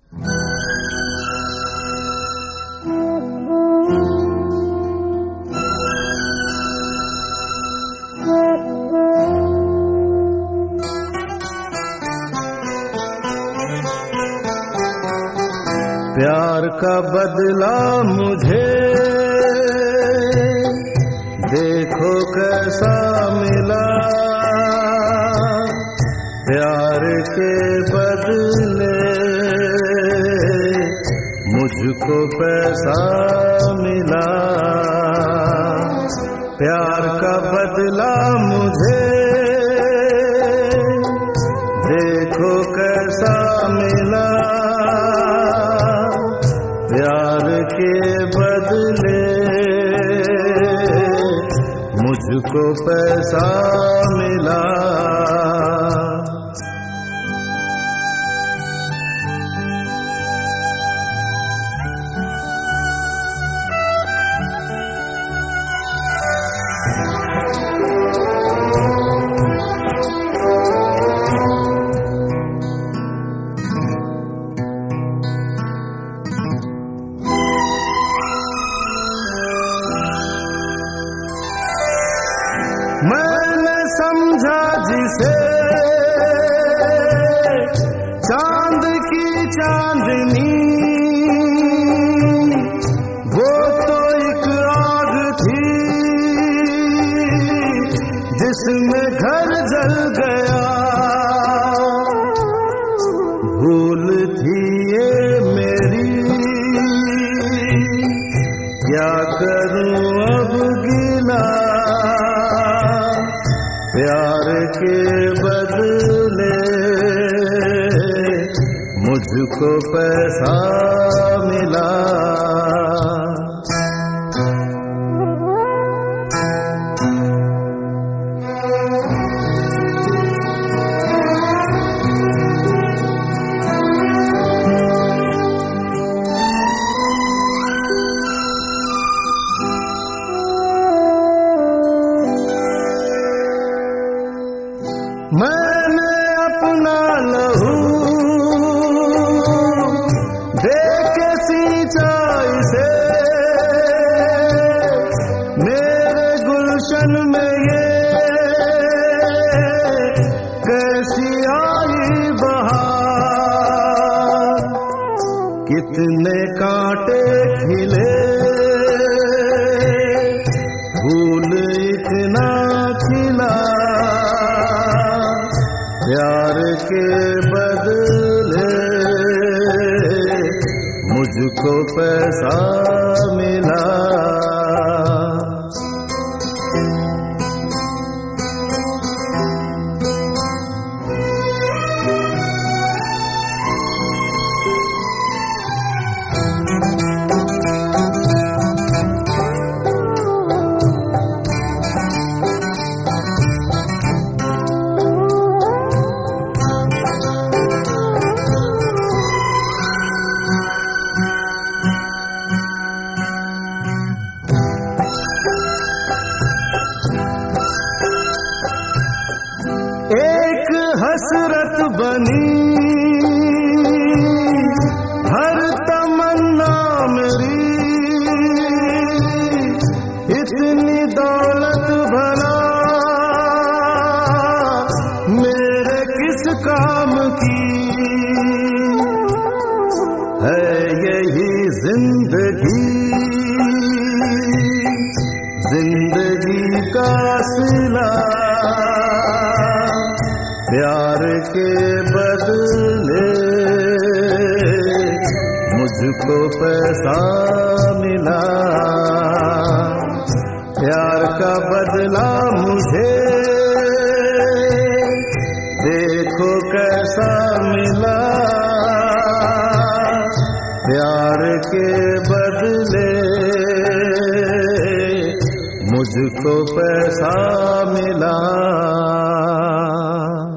प्यार का बदला मुझे देखो कैसा मिला, प्यार के बदले मुझको पैसा मिला। प्यार का बदला मुझे देखो कैसा मिला, प्यार के बदले मुझको पैसा मिला। मैंने समझा जिसे चांद की चांदनी, वो तो एक आग थी जिसमें घर जल गया। भूल थी ये मेरी, क्या करूं अब गिला, प्यार के बदले मुझको पैसा मिला। मैंने अपना लहू देके सींचा इसे, मेरे गुलशन में ये कैसी आई बहार। कितने कांटे खिले, फूल इतना खिला, प्यार के बदले मुझको पैसा मिला। एक हसरत बनी हर तमन्ना मेरी, इतनी दौलत भला मेरे किस काम की। है यही जिंदगी, जिंदगी का सिला, प्यार के बदले मुझको पैसा मिला। प्यार का बदला मुझे देखो कैसा मिला, प्यार के बदले मुझको पैसा मिला।